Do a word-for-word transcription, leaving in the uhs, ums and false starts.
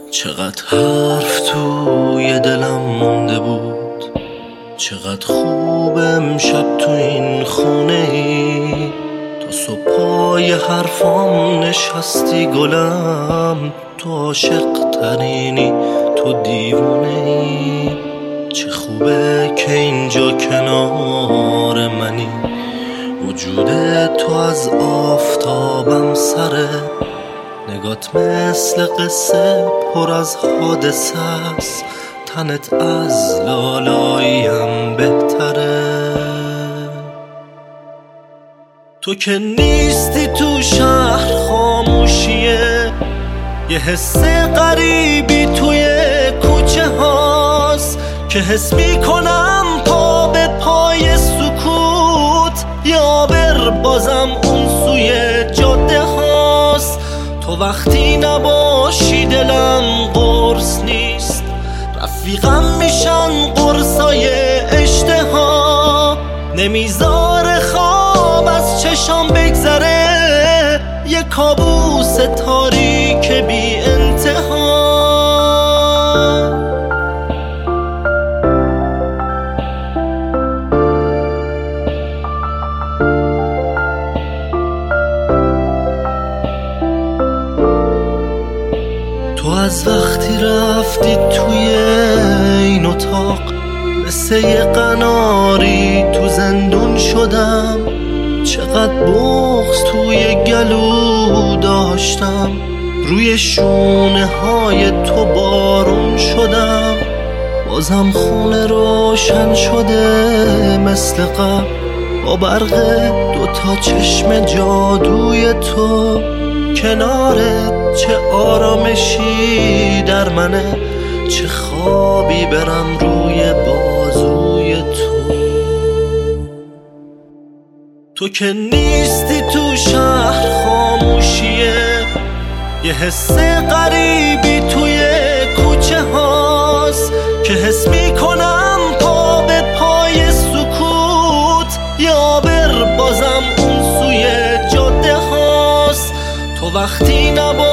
چقدر حرف توی دلم مونده بود، چقدر خوب امشب تو این خونه ای. تا صبح پای حرفام نشستی گلم، تو عاشق ترینی، تو دیوونه ای. چه خوبه که اینجا کنار منی، وجود تو از آفتابم سره. نگات مثل قصه پر از حادثه است، تنت از لالاییم بهتره. تو که نیستی تو شهر خاموشیه، یه حس غریبی توی کوچه هاست که حس میکنم پا به پای سکوت یا بر بازم اون سوی جاده هاست. تو وقتی نباشی دلم قرص نیست، رفیقم میشن قرصای اشتها. نمیذاره خواب از چشام بگذره، یه کابوس تاریک بی انتها. تو از وقتی رفتی توی این اتاق، مثل یه قناری تو زندون شدم. چقدر بغض توی گلو داشتم، روی شونه های تو بارون شدم. بازم خونه روشن شده مثل قبل، با برق دوتا چشم جادوی تو. کنارت چه آرامشی در منه، چه خوابی برم روی بازوی تو. تو که نیستی تو شهر خاموشیه، یه حس غریبی توی کوچه هاست که حس میکنم پا به پای سکوت یا بر بازم اون سوی جاده هاست. تو وقتی نبا